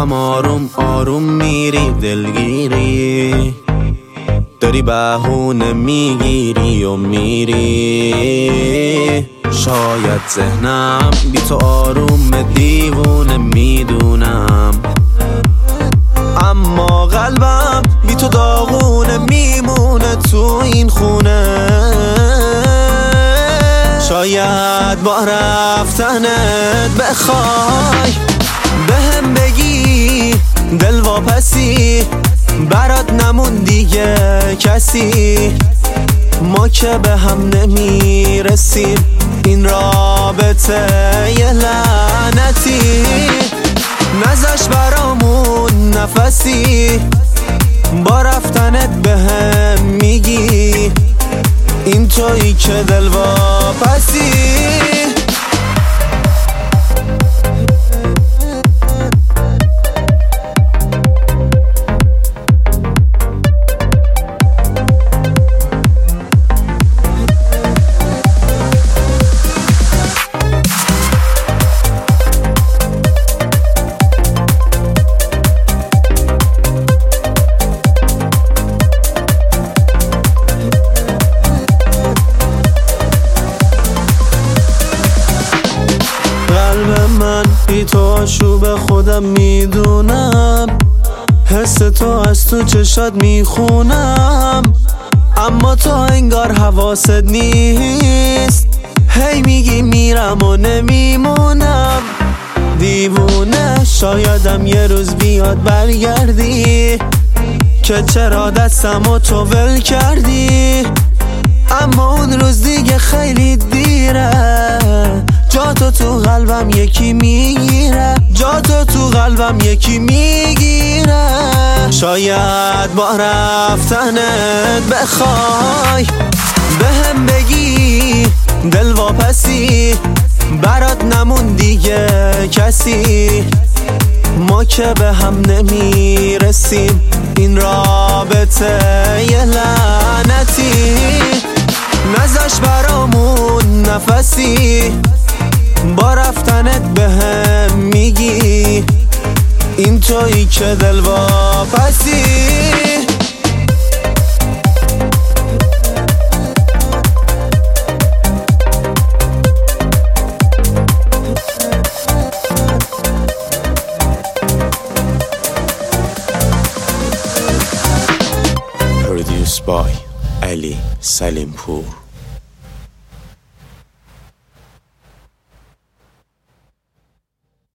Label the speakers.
Speaker 1: هم آروم آروم میری دلگیری، داری بهونه میگیری و میری. شاید ذهنم بی تو آروم دیوونه میدونم، اما قلبم بی تو داغونه میمونه تو این خونه. شاید با رفتنت بخوای بهم بگی دل واپسی، برات نمون دیگه کسی. ما که به هم نمیرسیم، این رابطه یه لعنتی. نذاش برامون نفسی، با رفتنت بهم میگی این تویی که دل واپسی. من بی تو آشوب خودم میدونم، حس تو از تو چشات میخونم، اما تو انگار حواست نیست. هی میگی میرم و نمیمونم، دیوونه. شایدم یه روز بیاد برگردی که چرا دستمو تو ول کردی، اما اون روز دیگه خیلی دیره. جاتو تو قلبم یکی میگیره، جاتو تو قلبم یکی میگیره. شاید با رفتنت بخوای بهم بگی دل واپسی، برات نمون دیگه کسی. ما که به هم نمیرسیم، این رابطه یه لعنتی. نذاش برامون نفسی، با رفتنت بهم میگی این تویی که دل واپسی. Produced by Ali Salimpur.